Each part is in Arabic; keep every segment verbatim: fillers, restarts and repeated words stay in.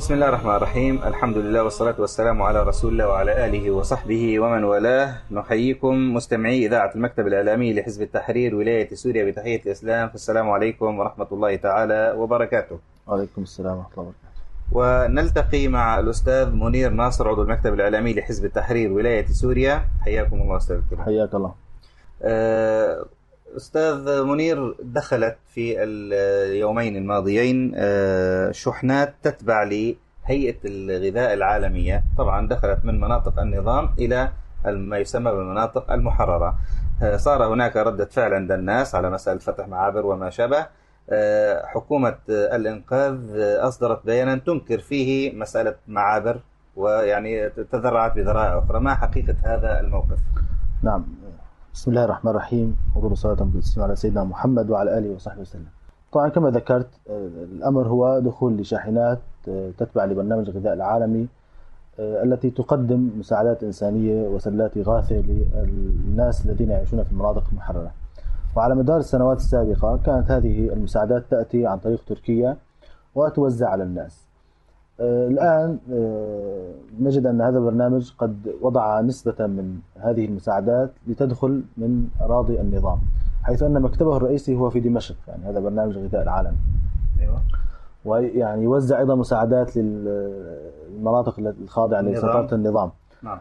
بسم الله الرحمن الرحيم. الحمد لله والصلاة والسلام على رسول الله وعلى آله وصحبه ومن والاه. نحييكم مستمعي إذاعة المكتب الإعلامي لحزب التحرير ولاية سوريا بتحية الإسلام، فالسلام عليكم ورحمة الله تعالى وبركاته. وعليكم السلام ورحمة الله وبركاته. ونلتقي مع الأستاذ منير ناصر عضو المكتب الإعلامي لحزب التحرير ولاية سوريا. حياكم الله أستاذ الكريم. حياك الله. أستاذ منير، دخلت في اليومين الماضيين شحنات تتبع لهيئة الغذاء العالمية، طبعا دخلت من مناطق النظام إلى ما يسمى بالمناطق المحررة. صار هناك ردة فعل عند الناس على مسألة فتح معابر وما شابه. حكومة الإنقاذ أصدرت بيانا تنكر فيه مسألة معابر، ويعني تذرعت بذرائع أخرى. ما حقيقة هذا الموقف؟ نعم، بسم الله الرحمن الرحيم، وضرب صلاة بالسلام على سيدنا محمد وعلى آله وصحبه وسلم. طبعا كما ذكرت، الأمر هو دخول لشاحنات تتبع لبرنامج الغذاء العالمي التي تقدم مساعدات إنسانية وسلات إغاثة للناس الذين يعيشون في المناطق المحررة. وعلى مدار السنوات السابقة كانت هذه المساعدات تأتي عن طريق تركيا وتوزع على الناس. الآن نجد أن هذا البرنامج قد وضع نسبة من هذه المساعدات لتدخل من أراضي النظام، حيث أن مكتبه الرئيسي هو في دمشق، يعني هذا برنامج الغذاء العالمي. أيوة. ويعني يوزع أيضا مساعدات للمناطق الخاضعة لسيطرة النظام. نعم.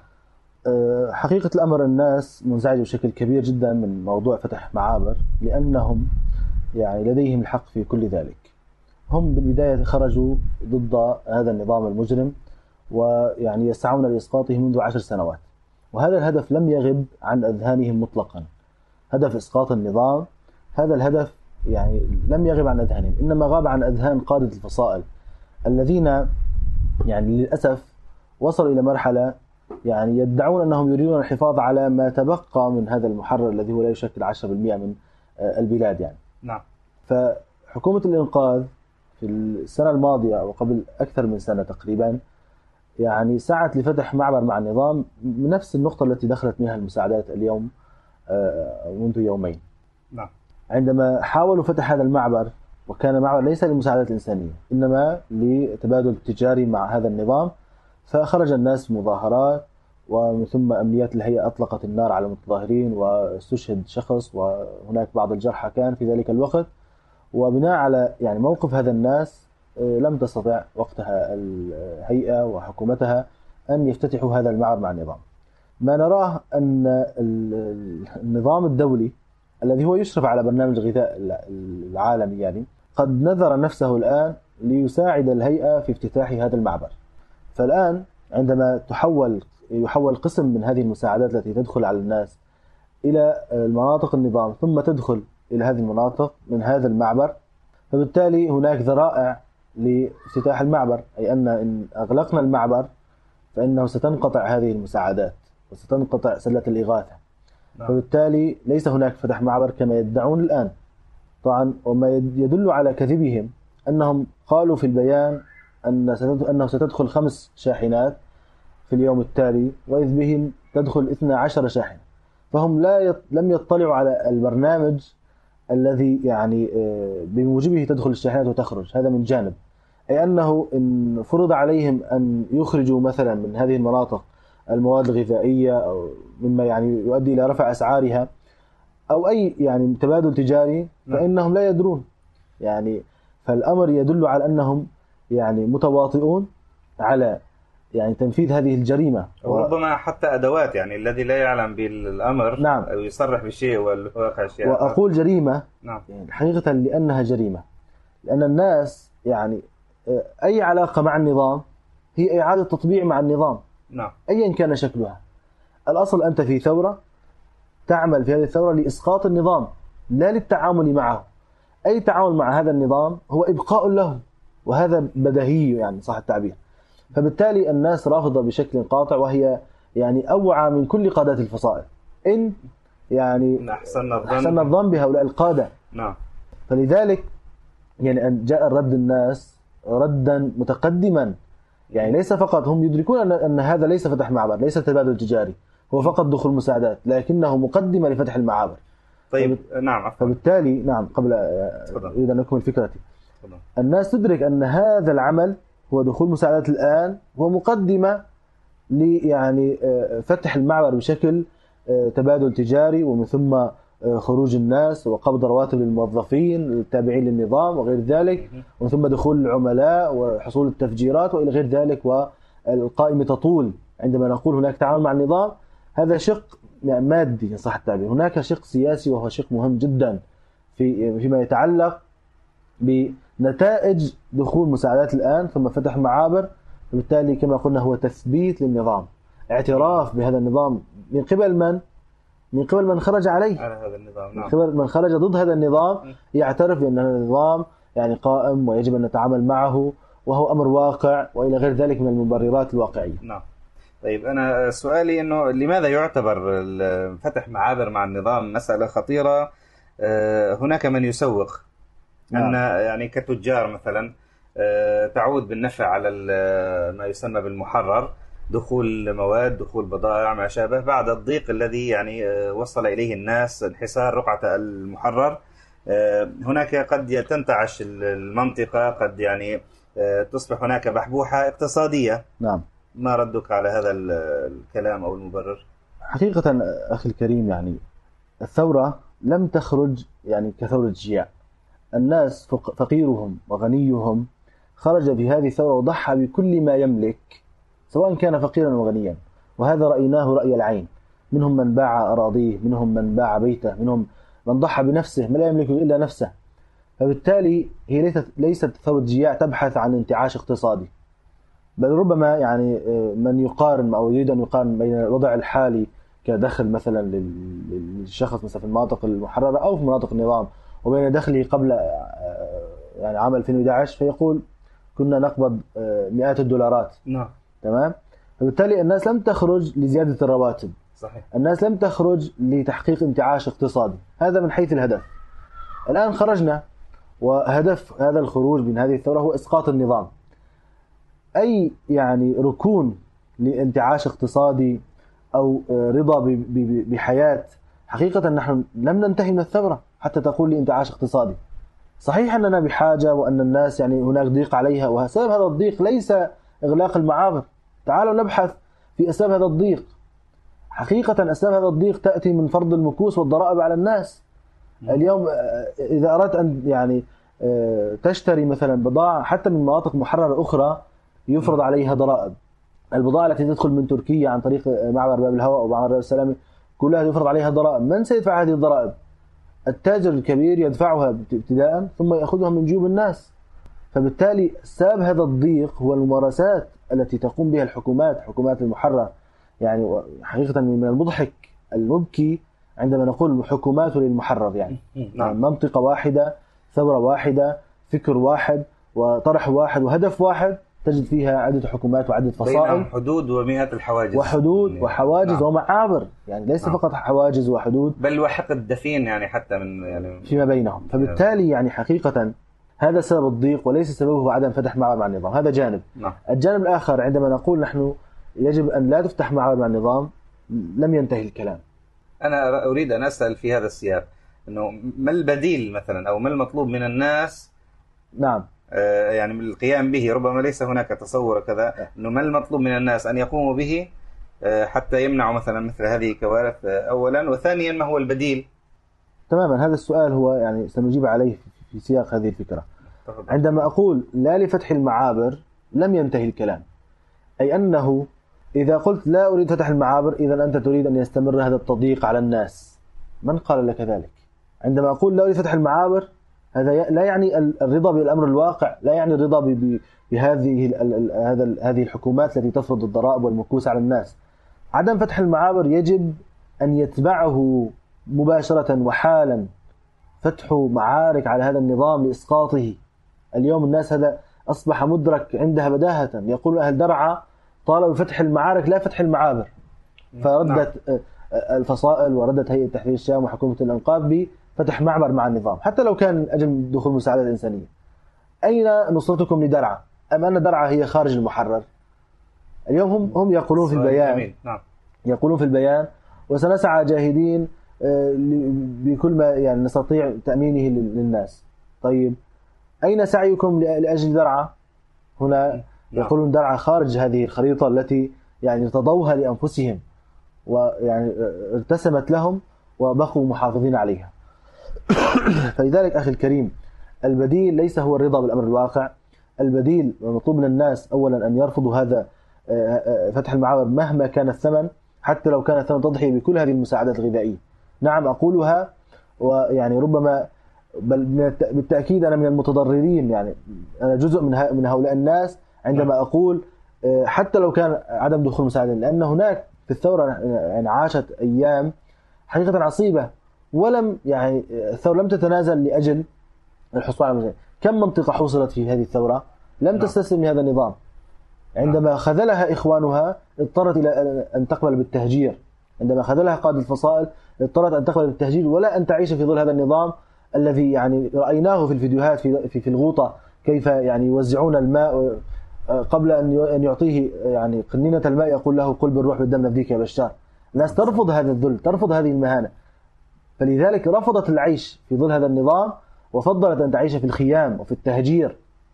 حقيقة الأمر الناس منزعجة بشكل كبير جدا من موضوع فتح معابر، لأنهم يعني لديهم الحق في كل ذلك. هم بالبداية خرجوا ضد هذا النظام المجرم، ويعني يسعون لإسقاطه منذ عشر سنوات، وهذا الهدف لم يغب عن أذهانهم مطلقا. هدف إسقاط النظام، هذا الهدف يعني لم يغب عن أذهانهم، إنما غاب عن أذهان قادة الفصائل الذين يعني للأسف وصلوا إلى مرحلة يعني يدعون أنهم يريدون الحفاظ على ما تبقى من هذا المحرر الذي هو لا يشكل عشرة بالمئة من البلاد يعني. نعم. فحكومة الإنقاذ في السنة الماضية أو قبل أكثر من سنة تقريبا يعني سعت لفتح معبر مع النظام من نفس النقطة التي دخلت منها المساعدات اليوم منذ يومين. نعم. عندما حاولوا فتح هذا المعبر، وكان معبر ليس للمساعدات الإنسانية إنما لتبادل تجاري مع هذا النظام، فخرج الناس مظاهرات، ومن ثم أمنيات الهيئة أطلقت النار على المتظاهرين واستشهد شخص، وهناك بعض الجرحى كان في ذلك الوقت. وبناء على يعني موقف هذا الناس لم تستطع وقتها الهيئة وحكومتها أن يفتتحوا هذا المعبر مع النظام. ما نراه أن النظام الدولي الذي هو يشرف على برنامج الغذاء العالمي يعني قد نذر نفسه الآن ليساعد الهيئة في افتتاح هذا المعبر. فالآن عندما تحول يحول قسم من هذه المساعدات التي تدخل على الناس إلى المناطق النظام ثم تدخل إلى هذه المناطق من هذا المعبر، فبالتالي هناك ذرائع لافتتاح المعبر، أي أن إن أغلقنا المعبر فإنه ستنقطع هذه المساعدات وستنقطع سلة الإغاثة. نعم. فبالتالي ليس هناك فتح معبر كما يدعون الآن. طبعا وما يدل على كذبهم أنهم قالوا في البيان أن أنه ستدخل خمس شاحنات في اليوم التالي، وإذ بهم تدخل اثنا عشر شاحنة. فهم لا يط... لم يطلعوا على البرنامج الذي يعني بموجبه تدخل الشاحنات وتخرج. هذا من جانب، أي أنه إن فرض عليهم أن يخرجوا مثلا من هذه المناطق المواد الغذائية أو مما يعني يؤدي إلى رفع أسعارها أو أي يعني تبادل تجاري، فإنهم لا يدرون يعني. فالأمر يدل على أنهم يعني متواطئون على يعني تنفيذ هذه الجريمة، وربما حتى أدوات، يعني الذي لا يعلم بالأمر نعم. أو يصرح بالشيء والواقع شيء. وأقول جريمة نعم. يعني حقيقة لأنها جريمة، لأن الناس يعني أي علاقة مع النظام هي إعادة تطبيع مع النظام. نعم. أيا كان شكلها. الأصل أنت في ثورة تعمل في هذه الثورة لإسقاط النظام لا للتعامل معه. أي تعامل مع هذا النظام هو إبقاء له، وهذا بديهي يعني صح التعبير. فبالتالي الناس رافضة بشكل قاطع، وهي يعني أوعى من كل قادات الفصائل إن يعني أحسن الظن أحسن الظن بهؤلاء القادة. نعم. فلذلك يعني أن جاء الرد الناس ردا متقدما، يعني ليس فقط هم يدركون أن هذا ليس فتح معبر، ليس تبادل تجاري، هو فقط دخول مساعدات، لكنه مقدمة لفتح المعابر. طيب. نعم. عفوا. فبالتالي نعم قبل أريد أن أكمل فكرتي. الناس تدرك أن هذا العمل هو دخول مساعدات الآن هو مقدمة ل يعني فتح المعبر بشكل تبادل تجاري، ومن ثم خروج الناس وقبض رواتب للموظفين التابعين للنظام وغير ذلك، ومن ثم دخول العملاء وحصول التفجيرات وإلى غير ذلك، والقائمة تطول. عندما نقول هناك تعامل مع النظام هذا شق مادي إن صح التعبير، هناك شق سياسي وهو شق مهم جدا في فيما يتعلق بنتائج دخول مساعدات الآن ثم فتح معابر. وبالتالي كما قلنا هو تثبيت للنظام، اعتراف بهذا النظام من قبل من؟ من قبل من خرج عليه، على هذا النظام. نعم. من قبل من خرج ضد هذا النظام يعترف بأن هذا النظام يعني قائم ويجب أن نتعامل معه وهو أمر واقع وإلى غير ذلك من المبررات الواقعية. نعم. طيب أنا سؤالي إنه لماذا يعتبر فتح معابر مع النظام مسألة خطيرة؟ هناك من يسوق أن يعني كتجار مثلا تعود بالنفع على ما يسمى بالمحرر، دخول مواد، دخول بضائع ما شابه، بعد الضيق الذي يعني وصل إليه الناس، انحسار رقعة المحرر. هناك قد تنتعش المنطقة، قد يعني تصبح هناك بحبوحة اقتصادية. نعم. ما ردك على هذا الكلام أو المبرر؟ حقيقة أخي الكريم، يعني الثورة لم تخرج يعني كثورة جياع. الناس فقيرهم وغنيهم خرج في هذه الثورة وضحى بكل ما يملك سواء كان فقيرا وغنيا، وهذا رأيناه رأي العين. منهم من باع أراضيه، منهم من باع بيته، منهم من ضحى بنفسه ما لا يملك إلا نفسه. فبالتالي هي ليست ليست ثورة جياع تبحث عن انتعاش اقتصادي، بل ربما يعني من يقارن أو يريد أن يقارن بين الوضع الحالي كدخل مثلا للشخص مثلا في المناطق المحررة أو في مناطق النظام وبين دخله قبل يعني عام ألفين وأحد عشر، فيقول كنا نقبض مئات الدولارات. نعم. تمام. فبالتالي الناس لم تخرج لزيادة الرواتب. صحيح. الناس لم تخرج لتحقيق انتعاش اقتصادي، هذا من حيث الهدف. الآن خرجنا، وهدف هذا الخروج من هذه الثورة هو إسقاط النظام. أي يعني ركون لانتعاش اقتصادي أو رضا بحياة، حقيقة نحن لم ننتهي من الثورة حتى تقول لي انتعاش اقتصادي. صحيح أننا بحاجة وأن الناس يعني هناك ضيق عليها، وسبب هذا الضيق ليس إغلاق المعابر. تعالوا نبحث في أسباب هذا الضيق. حقيقة أسباب هذا الضيق تأتي من فرض المكوس والضرائب على الناس. اليوم إذا أردت أن يعني تشتري مثلا بضاعة حتى من مناطق محررة أخرى يفرض عليها ضرائب. البضاعة التي تدخل من تركيا عن طريق معبر باب الهواء ومعبر باب السلامي كلها يفرض عليها ضرائب. من سيدفع هذه الضرائب؟ التاجر الكبير يدفعها ابتداء ثم يأخذها من جيوب الناس. فبالتالي سبب هذا الضيق هو الممارسات التي تقوم بها الحكومات، حكومات المحرر. يعني حقيقة من المضحك المبكي عندما نقول حكومات للمحرر، يعني, يعني منطقة واحدة، ثورة واحدة، فكر واحد، وطرح واحد، وهدف واحد، تجد فيها عدة حكومات وعدة فصائل، بينهم حدود ومئات الحواجز، وحدود وحواجز. نعم. ومعابر، يعني ليس نعم. فقط حواجز وحدود، بل وحقد دفين يعني حتى من يعني فيما بينهم. فبالتالي يعني حقيقة هذا سبب الضيق وليس سببه عدم فتح معابر مع النظام. هذا جانب. نعم. الجانب الآخر عندما نقول نحن يجب أن لا تفتح معابر مع النظام، لم ينتهي الكلام. أنا أريد أن أسأل في هذا السياق إنه ما البديل مثلا أو ما المطلوب من الناس؟ نعم. آه يعني من القيام به، ربما ليس هناك تصور كذا، إنه ما المطلوب من الناس أن يقوموا به آه حتى يمنعوا مثلا مثل هذه الكوارث آه أولا، وثانيا ما هو البديل؟ تماما، هذا السؤال هو يعني سنجيب عليه في سياق هذه الفكرة. طبعا. عندما أقول لا لفتح المعابر لم ينتهي الكلام، أي أنه إذا قلت لا أريد فتح المعابر إذا أنت تريد أن يستمر هذا التضييق على الناس. من قال لك ذلك؟ عندما أقول لا أريد فتح المعابر هذا لا يعني الرضا بالأمر الواقع، لا يعني الرضا بهذه هذا هذه الحكومات التي تفرض الضرائب والمكوس على الناس. عدم فتح المعابر يجب أن يتبعه مباشرة وحالا فتح معارك على هذا النظام لإسقاطه. اليوم الناس هذا أصبح مدرك عندها بداهة. يقول أهل درعا طالبوا بفتح المعارك لا فتح المعابر، فردت نعم. الفصائل وردت هيئة تحرير الشام وحكومة الأنقاذ بفتح معبر مع النظام حتى لو كان أجل دخول مساعدات إنسانية. أين نصرتكم لدرعا؟ أم أن درعا هي خارج المحرر؟ اليوم هم هم يقولون في البيان نعم. يقولون في البيان وسنسعى جاهدين بكل ما يعني نستطيع تأمينه للناس. طيب أين سعيكم لأجل درعا؟ هنا يقولون درعا خارج هذه الخريطة التي يعني ارتضوها لأنفسهم ويعني ارتسمت لهم وبقوا محافظين عليها. فلذلك أخي الكريم، البديل ليس هو الرضا بالأمر الواقع. البديل مطلوب من الناس أولا أن يرفضوا هذا فتح المعابر مهما كان الثمن، حتى لو كان الثمن تضحية بكل هذه المساعدات الغذائية. نعم أقولها، ويعني ربما بل بالتأكيد أنا من المتضررين، يعني أنا جزء من من هؤلاء الناس عندما أقول حتى لو كان عدم دخول مساعدة، لأن هناك في الثورة يعني عاشت أيام حقيقة عصيبة، ولم يعني الثورة لم تتنازل لأجل الحصول على المساعدة. كم منطقة حصلت في هذه الثورة لم تستسلم لهذا النظام، عندما خذلها إخوانها اضطرت إلى أن تقبل بالتهجير، عندما خذلها قادة الفصائل اضطرت أن تقبل بالتهجير ولا أن تعيش في ظل هذا النظام الذي يعني رأيناه في الفيديوهات في في, في الغوطة، كيف يعني يوزعون الماء قبل أن يعطيه يعني قنينة الماء يقول له قل بالروح بالدم نفديك يا بشار. الناس ترفض هذا الذل، ترفض هذه المهانة، فلذلك رفضت العيش في ظل هذا النظام وفضلت أن تعيش في الخيام وفي التهجير.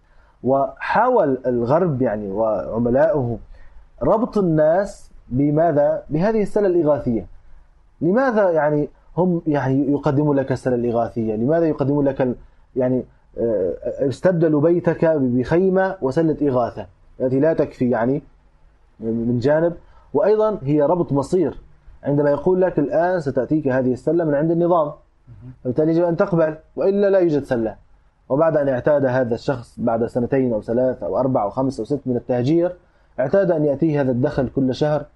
وحاول الغرب يعني وعملاؤه ربط الناس بماذا؟ بهذه السلة الإغاثية. لماذا يعني هم يعني يقدمون لك السلة الإغاثية؟ لماذا يقدمون لك يعني استبدلوا بيتك بخيمة وسلة إغاثة التي لا تكفي يعني من جانب، وأيضا هي ربط مصير عندما يقول لك الآن ستأتيك هذه السلة من عند النظام، فبالتالي يجب أن تقبل وإلا لا يوجد سلة. وبعد أن اعتاد هذا الشخص بعد سنتين أو ثلاث أو أربع أو خمس أو ست من التهجير اعتاد أن يأتيه هذا الدخل كل شهر،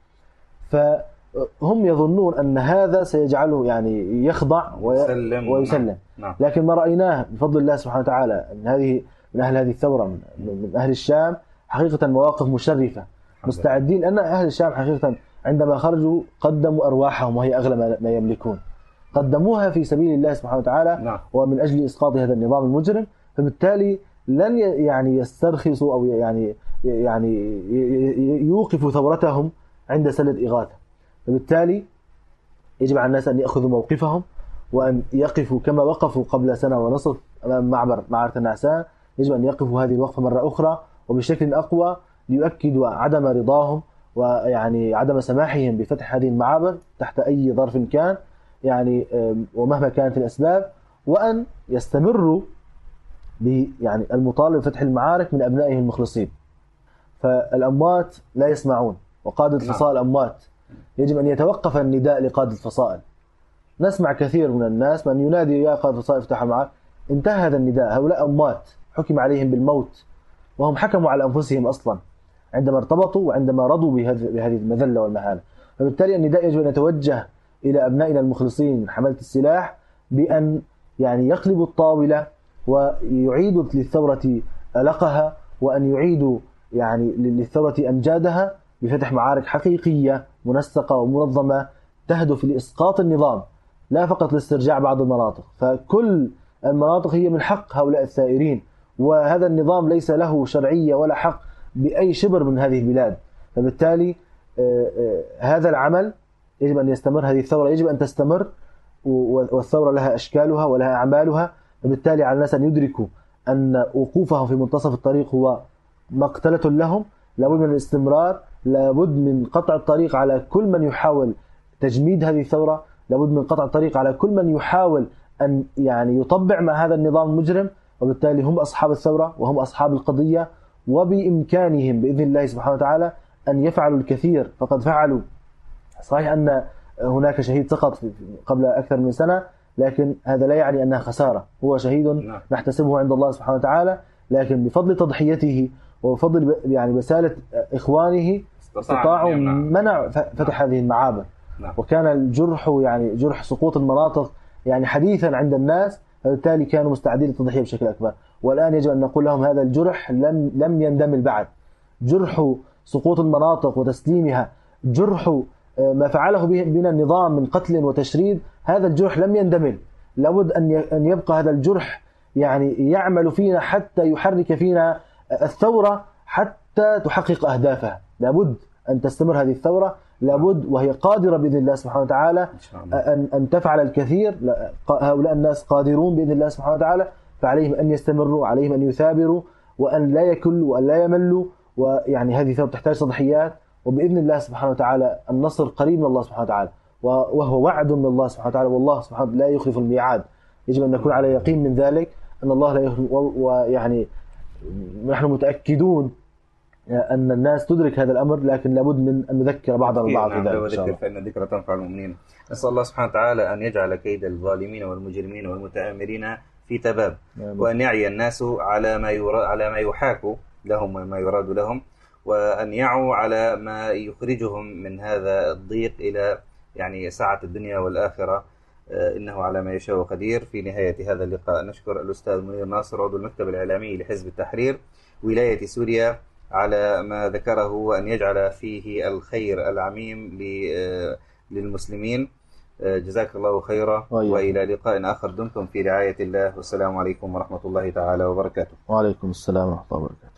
فهم يظنون أن هذا سيجعله يعني يخضع ويسلم, ويسلم. نعم. لكن ما رأيناه بفضل الله سبحانه وتعالى من هذه من أهل هذه الثورة من أهل الشام حقيقة مواقف مشرفة، مستعدين. أن أهل الشام حقيقة عندما خرجوا قدموا أرواحهم وهي أغلى ما يملكون، قدموها في سبيل الله سبحانه وتعالى نعم. ومن أجل إسقاط هذا النظام المجرم. فبالتالي لن يعني يسترخصوا أو يعني يعني يوقفوا ثورتهم عند سلة إغاثة. فبالتالي يجب على الناس أن يأخذوا موقفهم وأن يقفوا كما وقفوا قبل سنة ونصف أمام معبر معرة النعسان. يجب أن يقفوا هذه الوقفة مرة أخرى وبشكل أقوى ليؤكدوا عدم رضاهم ويعني عدم سماحهم بفتح هذه المعابر تحت أي ظرف كان يعني ومهما كانت الأسباب، وأن يستمروا يعني المطالبة بفتح المعارك من أبنائهم المخلصين. فالأموات لا يسمعون وقادة الفصائل أموات. يجب أن يتوقف النداء لقادة الفصائل. نسمع كثير من الناس من ينادي يا قادة الفصائل افتحوا المعارك. انتهى هذا النداء، هؤلاء أموات حكم عليهم بالموت وهم حكموا على أنفسهم أصلا عندما ارتبطوا وعندما رضوا بهذه المذلة والمهانة. فبالتالي النداء يجب أن يتوجه إلى أبنائنا المخلصين من حملة السلاح بأن يعني يقلبوا الطاولة ويعيدوا للثورة ألقها، وأن يعيدوا يعني للثورة أمجادها بفتح معارك حقيقية منسقة ومنظمة تهدف لإسقاط النظام، لا فقط لاسترجاع بعض المناطق. فكل المناطق هي من حق هؤلاء الثائرين، وهذا النظام ليس له شرعية ولا حق بأي شبر من هذه البلاد. فبالتالي هذا العمل يجب أن يستمر، هذه الثورة يجب أن تستمر، والثورة لها أشكالها ولها أعمالها. فبالتالي على الناس أن يدركوا أن وقوفهم في منتصف الطريق هو مقتلة لهم. لابد من الاستمرار، لابد من قطع الطريق على كل من يحاول تجميد هذه الثورة، لابد من قطع الطريق على كل من يحاول أن يعني يطبع مع هذا النظام المجرم. وبالتالي هم أصحاب الثورة وهم أصحاب القضية، وبإمكانهم بإذن الله سبحانه وتعالى أن يفعلوا الكثير، فقد فعلوا. صحيح أن هناك شهيد سقط قبل أكثر من سنة، لكن هذا لا يعني أنها خسارة، هو شهيد نحتسبه عند الله سبحانه وتعالى، لكن بفضل تضحيته وبفضل يعني بسالة إخوانه استطاعوا منع فتح هذه المعابر. وكان الجرح يعني جرح سقوط المناطق يعني حديثا عند الناس، فبالتالي كانوا مستعدين للتضحية بشكل أكبر. والآن يجب أن نقول لهم هذا الجرح لم لم يندمل بعد. جرح سقوط المناطق وتسليمها، جرح ما فعله بنا النظام من قتل وتشريد، هذا الجرح لم يندمل. لابد أن أن يبقى هذا الجرح يعني يعمل فينا حتى يحرك فينا الثورة حتى تحقق أهدافها. لابد أن تستمر هذه الثورة، لابد وهي قادرة بإذن الله سبحانه وتعالى أن أن تفعل الكثير. هؤلاء الناس قادرون بإذن الله سبحانه وتعالى، فعليهم أن يستمروا، عليهم أن يثابروا، وأن لا يكلوا وأن لا يملوا، ويعني هذه ثورة تحتاج تضحيات، وبإذن الله سبحانه وتعالى النصر قريب من الله سبحانه وتعالى، وهو وعد من الله سبحانه وتعالى، والله سبحانه لا يخلف الميعاد. يجب أن نكون على يقين من ذلك أن الله لا يخلف. ويعني نحن متأكدون أن الناس تدرك هذا الأمر، لكن لابد من أن نذكر بعضنا البعض في ذلك إن شاء الله. فإن الذكر تنفع المؤمنين. نسأل الله سبحانه وتعالى أن يجعل كيد الظالمين والمجرمين والمتآمرين في تباب، وأن يعي الناس على ما يرا... على ما يحاك لهم وما يراد لهم، وأن يعوا على ما يخرجهم من هذا الضيق إلى يعني سعة الدنيا والآخرة، إنه على ما يشاء قدير. في نهاية هذا اللقاء نشكر الأستاذ منير ناصر عضو المكتب الإعلامي لحزب التحرير ولاية سوريا على ما ذكره، وأن يجعل فيه الخير العميم للمسلمين. جزاك الله خيرا، وإلى لقاء آخر. دمتم في رعاية الله، والسلام عليكم ورحمة الله تعالى وبركاته. وعليكم السلام ورحمة الله وبركاته.